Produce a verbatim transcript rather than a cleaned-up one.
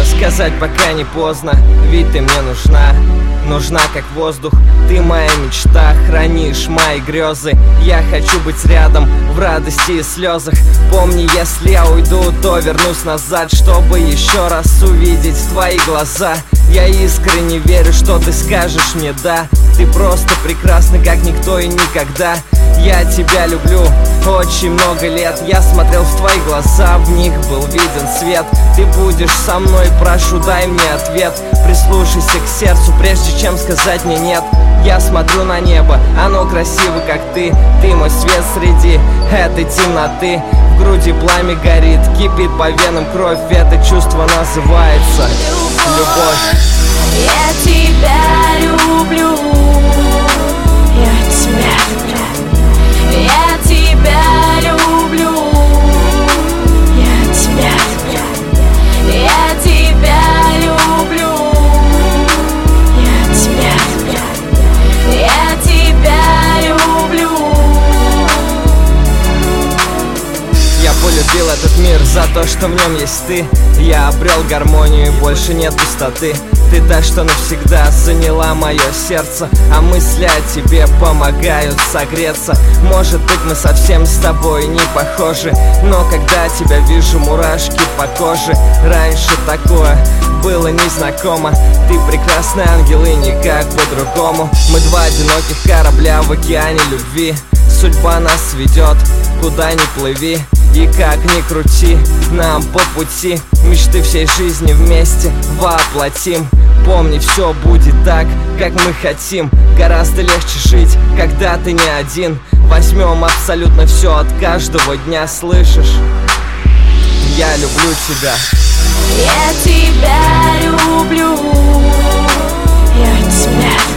сказать, пока не поздно, ведь ты мне нужна. Нужна как воздух, ты моя мечта, хранишь мои грезы. Я хочу быть рядом в радости и слезах. Помни, если я уйду, то вернусь назад, чтобы еще раз увидеть твои глаза. Я искренне верю, что ты скажешь мне да. Ты просто прекрасна, как никто и никогда. Я тебя люблю очень много лет. Я смотрел в твои глаза, в них был виден свет. Ты будешь со мной, прошу, дай мне ответ. Прислушайся к сердцу, прежде чем сказать мне нет. Я смотрю на небо, оно красиво, как ты. Ты мой свет среди этой темноты. В груди пламя горит, кипит по венам кровь. Это чувство называется любовь. Я тебя люблю, я тебя люблю, я тебя люблю, я тебя люблю, я тебя люблю, я тебя люблю, я тебя люблю. Я полюбил этот мир за то, что в нем есть ты. Я обрел гармонию и больше нет пустоты. Ты та, что навсегда заняла мое сердце, а мысли о тебе помогают согреться. Может быть, мы совсем с тобой не похожи, но когда тебя вижу, мурашки по коже. Раньше такое было незнакомо. Ты прекрасный ангел и никак по-другому. Мы два одиноких корабля в океане любви. Судьба нас ведет, куда ни плыви. И как ни крути, нам по пути. Мечты всей жизни вместе воплотим. Помни, все будет так, как мы хотим. Гораздо легче жить, когда ты не один. Возьмем абсолютно все от каждого дня, слышишь? Я люблю тебя. Я тебя люблю, я тебя